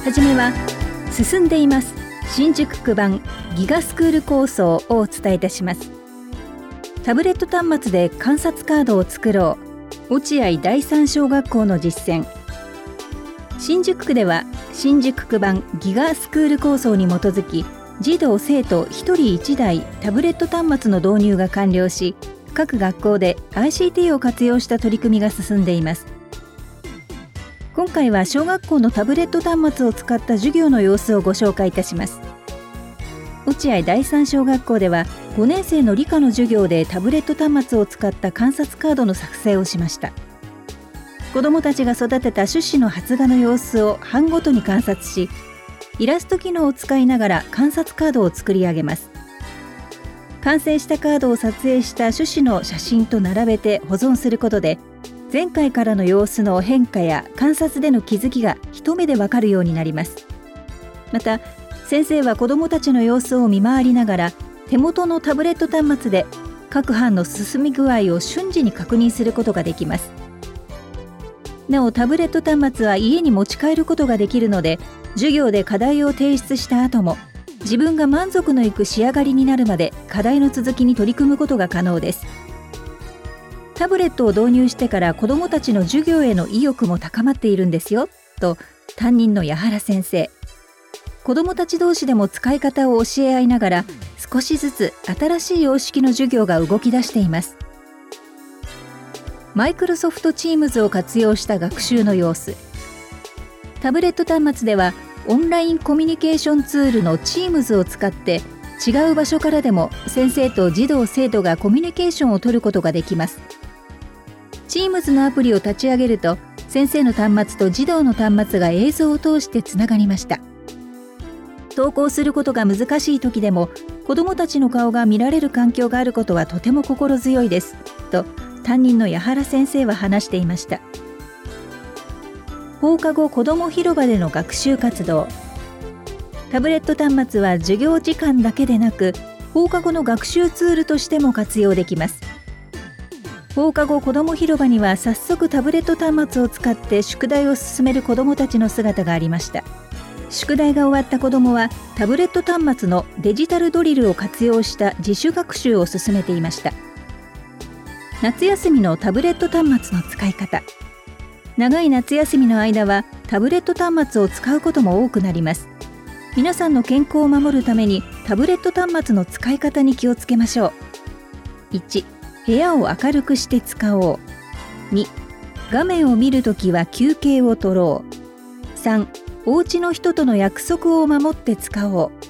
はじめは進んでいます新宿区版ギガスクール構想をお伝えいたします。タブレット端末で観察カードを作ろう、落合第三小学校の実践。新宿区では新宿区版ギガスクール構想に基づき、児童生徒1人1台タブレット端末の導入が完了し、各学校で ICT を活用した取り組みが進んでいます。今回は小学校のタブレット端末を使った授業の様子をご紹介いたします。落合第三小学校では5年生の理科の授業でタブレット端末を使った観察カードの作成をしました。子どもたちが育てた種子の発芽の様子を班ごとに観察し、イラスト機能を使いながら観察カードを作り上げます。完成したカードを撮影した種子の写真と並べて保存することで、前回からの様子の変化や観察での気づきが一目でわかるようになります。また先生は子どもたちの様子を見回りながら、手元のタブレット端末で各班の進み具合を瞬時に確認することができます。なおタブレット端末は家に持ち帰ることができるので、授業で課題を提出した後も自分が満足のいく仕上がりになるまで課題の続きに取り組むことが可能です。タブレットを導入してから子どもたちの授業への意欲も高まっているんですよと担任の矢原先生。子どもたち同士でも使い方を教え合いながら、少しずつ新しい様式の授業が動き出しています。マイクロソフトチームズを活用した学習の様子。タブレット端末ではオンラインコミュニケーションツールの Teams を使って違う場所からでも先生と児童生徒がコミュニケーションを取ることができます。Teams のアプリを立ち上げると、先生の端末と児童の端末が映像を通してつながりました。登校することが難しい時でも子どもたちの顔が見られる環境があることはとても心強いですと担任の矢原先生は話していました。放課後子ども広場での学習活動。タブレット端末は授業時間だけでなく、放課後の学習ツールとしても活用できます。放課後子ども広場には早速タブレット端末を使って宿題を進める子どもたちの姿がありました。宿題が終わった子どもはタブレット端末のデジタルドリルを活用した自主学習を進めていました。夏休みのタブレット端末の使い方。長い夏休みの間はタブレット端末を使うことも多くなります。皆さんの健康を守るためにタブレット端末の使い方に気をつけましょう。1、部屋を明るくして使おう。2、画面を見るときは休憩を取ろう。3、お家の人との約束を守って使おう。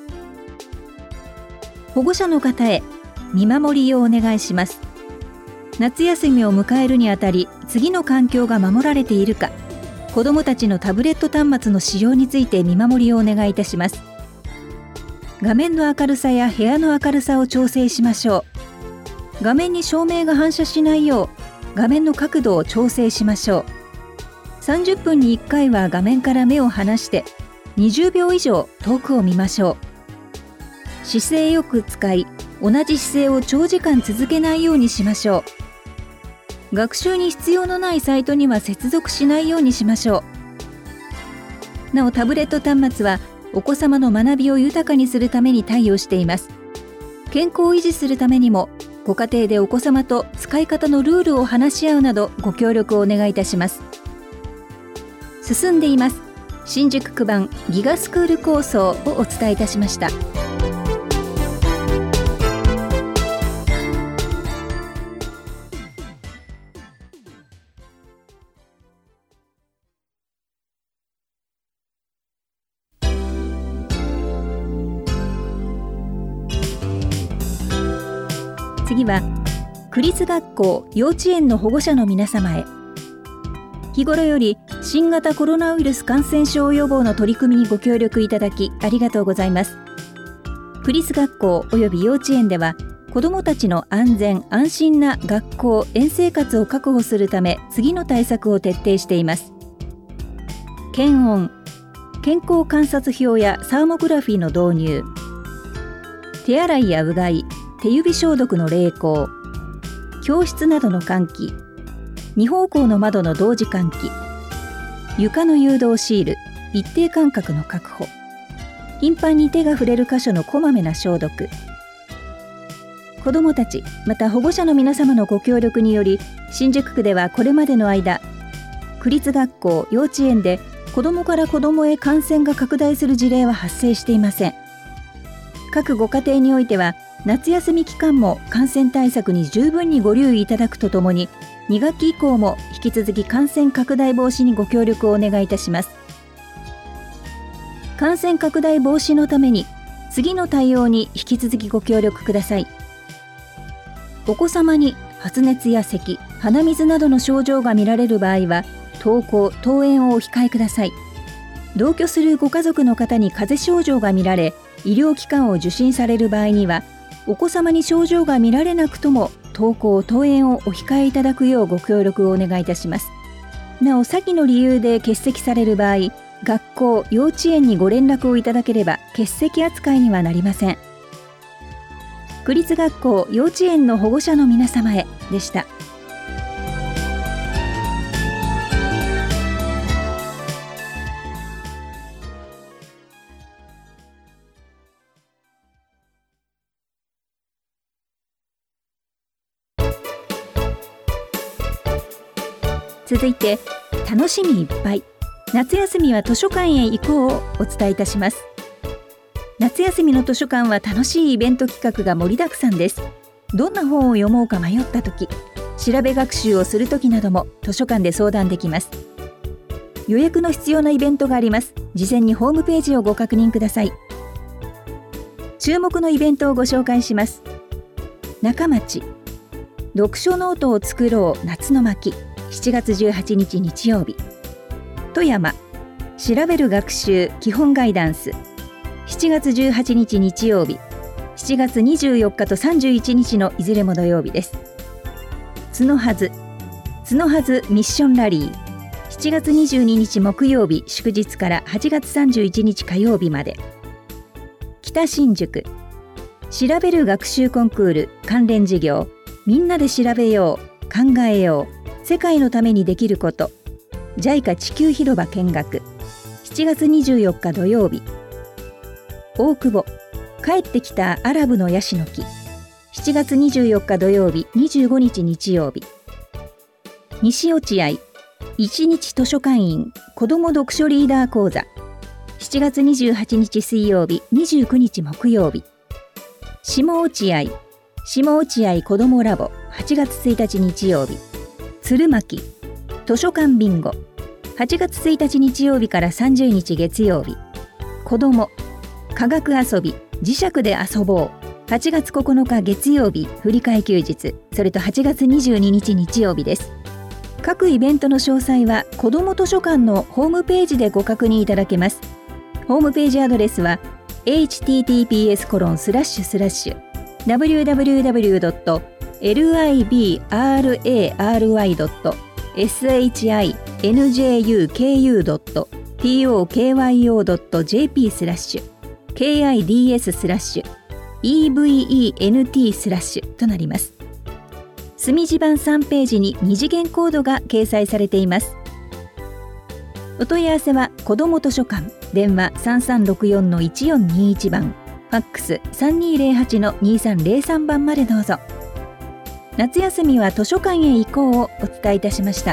保護者の方へ見守りをお願いします。夏休みを迎えるにあたり、次の環境が守られているか、子どもたちのタブレット端末の使用について見守りをお願いいたします。画面の明るさや部屋の明るさを調整しましょう。画面に照明が反射しないよう画面の角度を調整しましょう。30分に1回は画面から目を離して20秒以上遠くを見ましょう。姿勢よく使い、同じ姿勢を長時間続けないようにしましょう。学習に必要のないサイトには接続しないようにしましょう。なおタブレット端末はお子様の学びを豊かにするために対応しています。健康を維持するためにもご家庭でお子様と使い方のルールを話し合うなどご協力をお願いいたします。進んでいます新宿区版ギガスクール構想をお伝えいたしました。次は区立学校幼稚園の保護者の皆様へ。日頃より新型コロナウイルス感染症予防の取り組みにご協力いただきありがとうございます。区立学校および幼稚園では子どもたちの安全安心な学校園生活を確保するため次の対策を徹底しています。検温、健康観察表やサーモグラフィーの導入、手洗いやうがい、手指消毒の励行、教室などの換気、2方向の窓の同時換気、床の誘導シール、 一定間隔の確保、頻繁に手が触れる箇所のこまめな消毒、子どもたちまた保護者の皆様のご協力により、新宿区ではこれまでの間、区立学校、幼稚園で子どもから子どもへ感染が拡大する事例は発生していません。各ご家庭においては夏休み期間も感染対策に十分にご留意いただくとともに、2学期以降も引き続き感染拡大防止にご協力をお願いいたします。感染拡大防止のために次の対応に引き続きご協力ください。お子様に発熱や咳、鼻水などの症状が見られる場合は登校・登園をお控えください。同居するご家族の方に風邪症状が見られ、医療機関を受診される場合には、お子様に症状が見られなくとも登校・登園をお控えいただくようご協力をお願いいたします。なお、先の理由で欠席される場合、学校・幼稚園にご連絡をいただければ欠席扱いにはなりません。区立学校・幼稚園の保護者の皆様へでした。続いて、楽しみいっぱい、夏休みは図書館へ行こうをお伝えいたします。夏休みの図書館は楽しいイベント企画が盛りだくさんです。どんな本を読もうか迷った時、調べ学習をする時なども図書館で相談できます。予約の必要なイベントがあります。事前にホームページをご確認ください。注目のイベントをご紹介します。中町、読書ノートを作ろう夏の巻、7月18日日曜日。富山、調べる学習基本ガイダンス、7月18日日曜日、7月24日と31日のいずれも土曜日です。つのはずミッションラリー、7月22日木曜日祝日から8月31日火曜日まで。北新宿、調べる学習コンクール関連事業、みんなで調べよう、考えよう、世界のためにできること、JICA 地球広場見学、7月24日土曜日。大久保、帰ってきたアラブのヤシの木、7月24日土曜日25日日曜日。西落合、一日図書館員子ども読書リーダー講座、7月28日水曜日29日木曜日。下落合子どもラボ、8月1日日曜日。鶴巻、図書館ビンゴ、8月1日日曜日から30日月曜日。子ども、科学遊び、磁石で遊ぼう、8月9日月曜日振り替え休日、それと8月22日日曜日です。各イベントの詳細は子ども図書館のホームページでご確認いただけます。ホームページアドレスは https://www.library.signjuku.tokydo.kids/event/ となります。墨字版3ページに2次元コードが掲載されています。お問い合わせは子ども図書館、電話 3364-1421 番、ファックス 3208-2303 番までどうぞ。夏休みは図書館へ行こうをお伝えいたしました。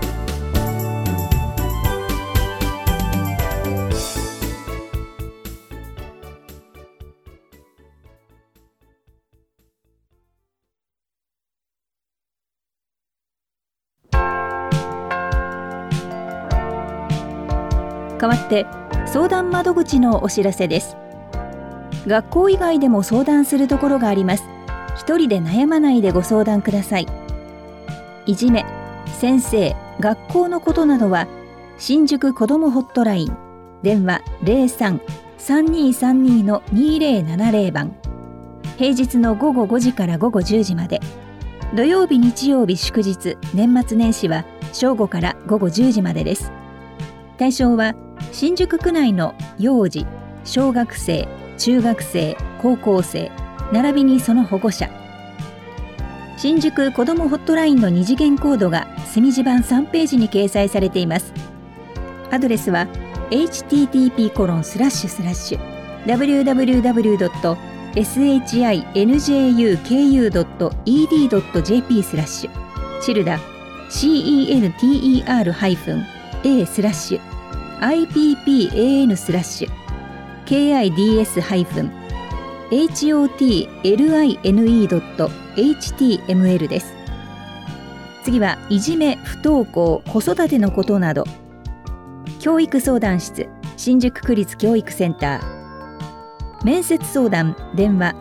代わって相談窓口のお知らせです。学校以外でも相談するところがあります。一人で悩まないでご相談ください。いじめ、先生、学校のことなどは新宿子どもホットライン、電話 03-3232-2070 番、平日の午後5時から午後10時まで、土曜日日曜日祝日年末年始は正午から午後10時までです。対象は新宿区内の幼児、小学生、中学生、高校生、並びにその保護者。新宿子どもホットラインの2次元コードが墨字版3ページに掲載されています。アドレスは http://www.shinjuku.edu.jp/ チルダ center/IPPAN/KIDS-IPPAN-HOTLINE.html です。次はいじめ、不登校、子育てのことなど、教育相談室新宿区立教育センター、面接相談電話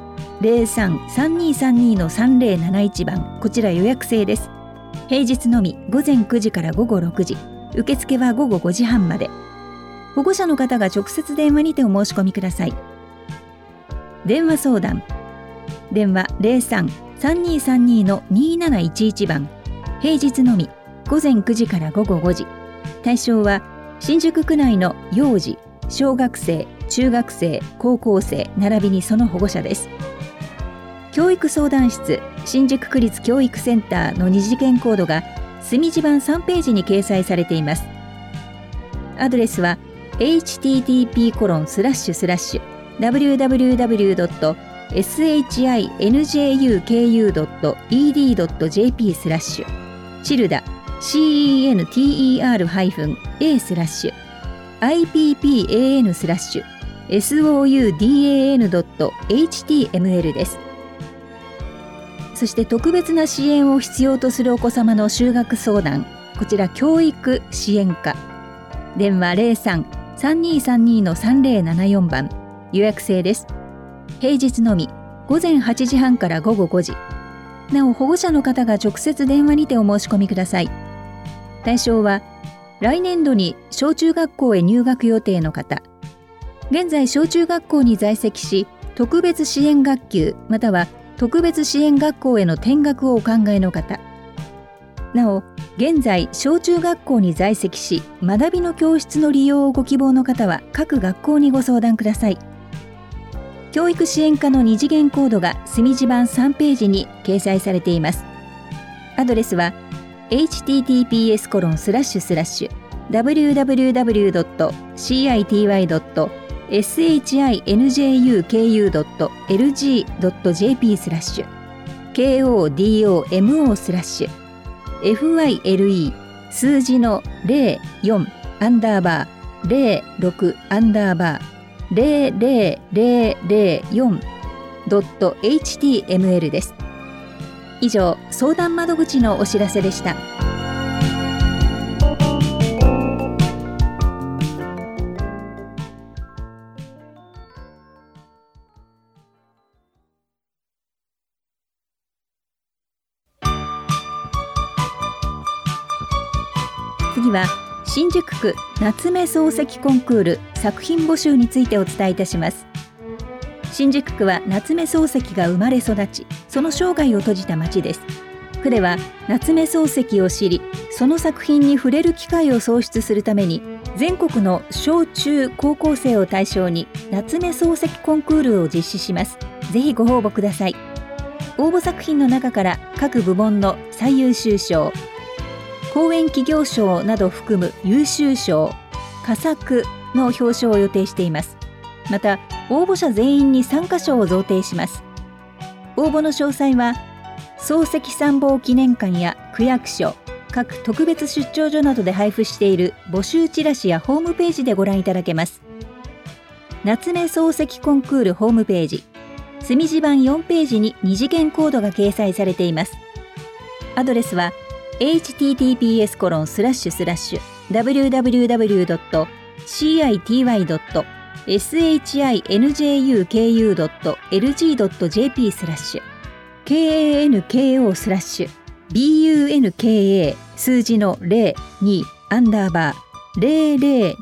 03-3232-3071 番、こちら予約制です。平日のみ午前9時から午後6時、受付は午後5時半まで。保護者の方が直接電話にてお申し込みください。電話相談電話 03-3232-2711 番、平日のみ午前9時から午後5時。対象は新宿区内の幼児、小学生、中学生、高校生並びにその保護者です。教育相談室新宿区立教育センターの二次元コードが墨字版3ページに掲載されています。アドレスは http://www.shinjuku.ed.jp/ チルダ center/IPPAN/SOUDAN.html です。そして特別な支援を必要とするお子様の就学相談、こちら教育支援課電話 03-3232-3074 番、予約制です。平日のみ午前8時半から午後5時。なお保護者の方が直接電話にてお申し込みください。対象は来年度に小中学校へ入学予定の方、現在小中学校に在籍し特別支援学級または特別支援学校への転学をお考えの方、なお現在小中学校に在籍し学びの教室の利用をご希望の方は各学校にご相談ください。教育支援課の二次元コードが墨字版3ページに掲載されています。アドレスは https://www.shinjuku.lg.jp/ kodomo/file 数字の04アンダーバー06アンダーバー00004.html です。以上、相談窓口のお知らせでした。次は新宿区夏目漱石コンクール作品募集についてお伝えいたします。新宿区は夏目漱石が生まれ育ち、その生涯を閉じた町です。区では夏目漱石を知り、その作品に触れる機会を創出するために、全国の小中高校生を対象に夏目漱石コンクールを実施します。ぜひご応募ください。応募作品の中から各部門の最優秀賞、講演企業賞などを含む優秀賞、佳作の表彰を予定しています。また応募者全員に参加賞を贈呈します。応募の詳細は漱石参謀記念館や区役所、各特別出張所などで配布している募集チラシやホームページでご覧いただけます。夏目漱石コンクールホームページ、墨字版4ページに二次元コードが掲載されています。アドレスはhttps://www.shinjuku.lg.jp/ kanko/bunka 数字の02アンダーバー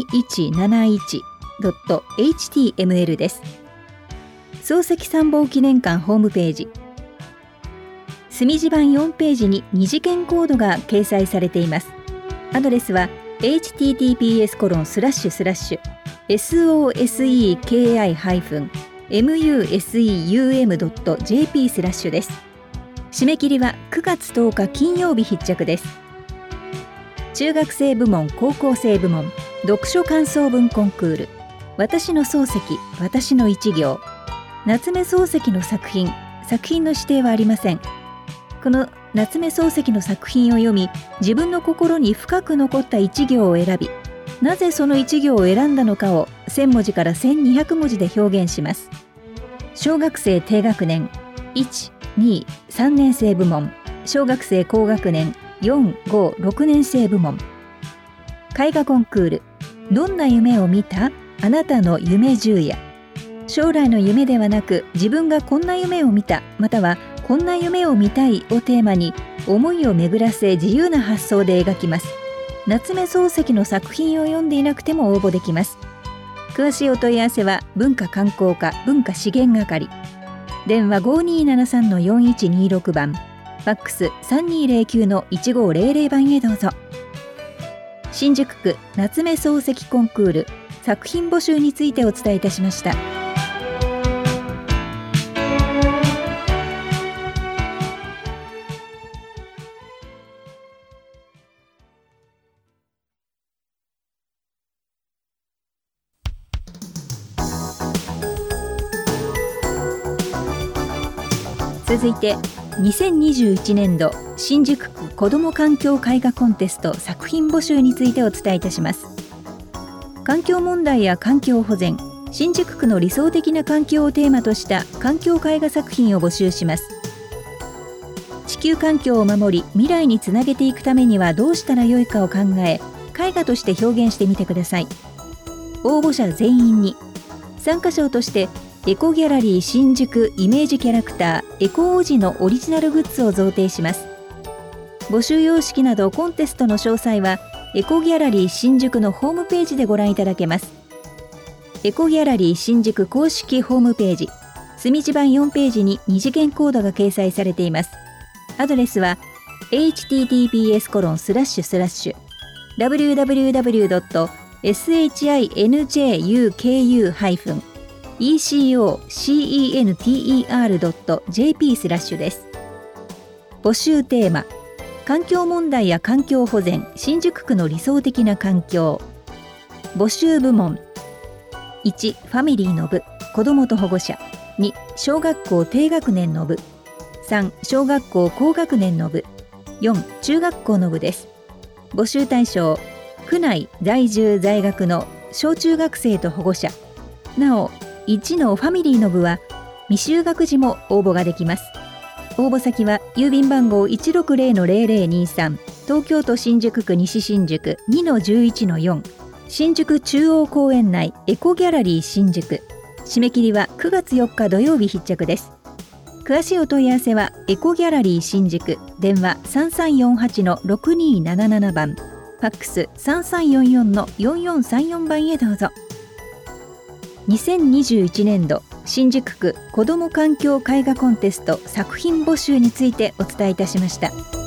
002171.html です。漱石参謀記念館ホームページ、墨字版4ページに二次元コードが掲載されています。アドレスは https://soseki-museum.jp/ です。締め切りは9月10日金曜日必着です。中学生部門、高校生部門、 読書感想文コンクール、私の漱石、私の一行。夏目漱石の作品の指定はありません。この夏目漱石の作品を読み、自分の心に深く残った一行を選び、なぜその一行を選んだのかを1000文字から1200文字で表現します。小学生低学年1、2、3年生部門、小学生高学年4、5、6年生部門。絵画コンクール、どんな夢を見た？あなたの夢十夜。将来の夢ではなく、自分がこんな夢を見た、またはこんな夢を見たいをテーマに、思いを巡らせ自由な発想で描きます。夏目漱石の作品を読んでいなくても応募できます。詳しいお問い合わせは文化観光課文化資源係、電話 5273-4126 番、ファックス 3209-1500 番へどうぞ。新宿区夏目漱石コンクール作品募集についてお伝えいたしました。続いて2021年度新宿区子ども環境絵画コンテスト作品募集についてお伝えいたします。環境問題や環境保全、新宿区の理想的な環境をテーマとした環境絵画作品を募集します。地球環境を守り未来につなげていくためにはどうしたらよいかを考え、絵画として表現してみてください。応募者全員に参加賞としてエコギャラリー新宿イメージキャラクターエコ王子のオリジナルグッズを贈呈します。募集様式などコンテストの詳細はエコギャラリー新宿のホームページでご覧いただけます。エコギャラリー新宿公式ホームページ墨地版4ページに2次元コードが掲載されています。アドレスは https://www.sinjuker.ecenter.jp/ です。募集テーマ、環境問題や環境保全、新宿区の理想的な環境。募集部門、1、ファミリーの部、子どもと保護者。2、小学校低学年の部。3、小学校高学年の部。4、中学校の部です。募集対象、区内在住在学の小中学生と保護者。なお、1のファミリーの部は未就学児も応募ができます。応募先は郵便番号 160-0023 東京都新宿区西新宿 2-11-4 新宿中央公園内エコギャラリー新宿。締め切りは9月4日土曜日必着です。詳しいお問い合わせはエコギャラリー新宿、電話 3348-6277 番、ファックス 3344-4434 番へどうぞ。2021年度新宿区子ども環境絵画コンテスト作品募集についてお伝えいたしました。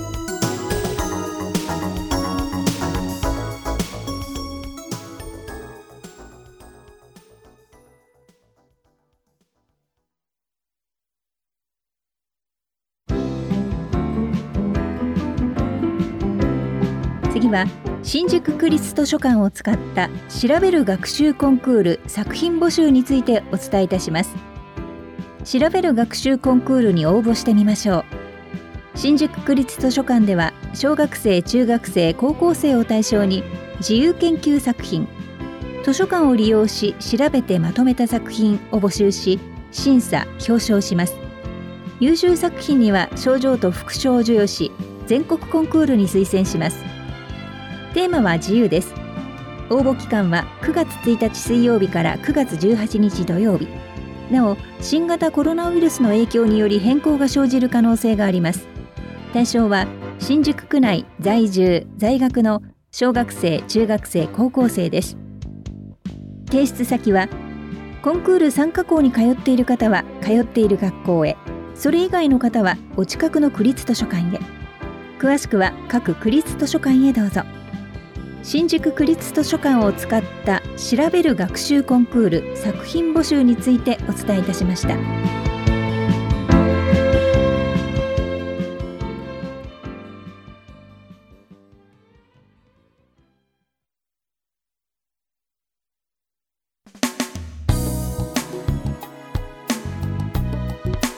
次は新宿区立図書館を使った調べる学習コンクール作品募集についてお伝えいたします。調べる学習コンクールに応募してみましょう。新宿区立図書館では小学生、中学生、高校生を対象に自由研究作品、図書館を利用し調べてまとめた作品を募集し、審査・表彰します。優秀作品には賞状と副賞を授与し、全国コンクールに推薦します。テーマは自由です。応募期間は9月1日水曜日から9月18日土曜日。なお、新型コロナウイルスの影響により変更が生じる可能性があります。対象は新宿区内在住在学の小学生、中学生、高校生です。提出先はコンクール参加校に通っている方は通っている学校へ、それ以外の方はお近くの区立図書館へ。詳しくは各区立図書館へどうぞ。新宿区立図書館を使った調べる学習コンクール作品募集についてお伝えいたしました。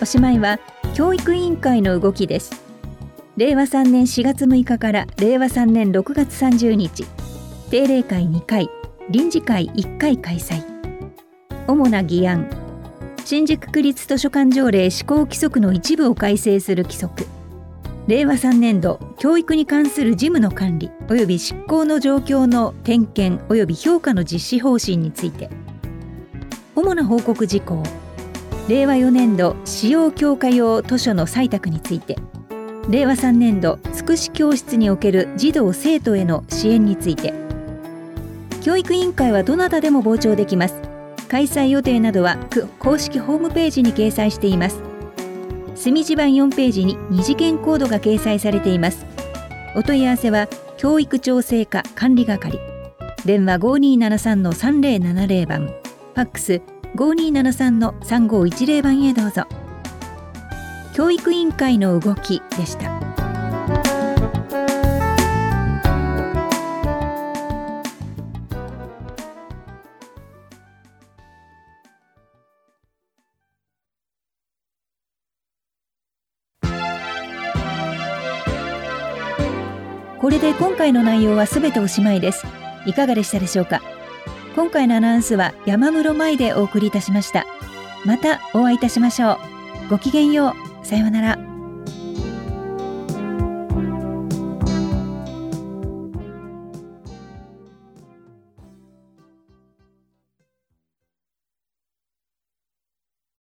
しまいは教育委員会の動きです。令和3年4月6日から令和3年6月30日、定例会2回、臨時会1回開催。主な議案、新宿区立図書館条例施行規則の一部を改正する規則、令和3年度教育に関する事務の管理及び執行の状況の点検及び評価の実施方針について。主な報告事項、令和4年度使用教科用図書の採択について、令和3年度福祉教室における児童生徒への支援について。教育委員会はどなたでも傍聴できます。開催予定などは区公式ホームページに掲載しています。墨字版4ページに二次元コードが掲載されています。お問い合わせは教育調整課管理係、電話 5273-3070 番、ファックス 5273-3510 番へどうぞ。教育委員会の動きでした。これで今回の内容はすべておしまいです。いかがでしたでしょうか。今回のアナウンスは山室舞でお送りいたしました。またお会いいたしましょう。ごきげんよう。さようなら。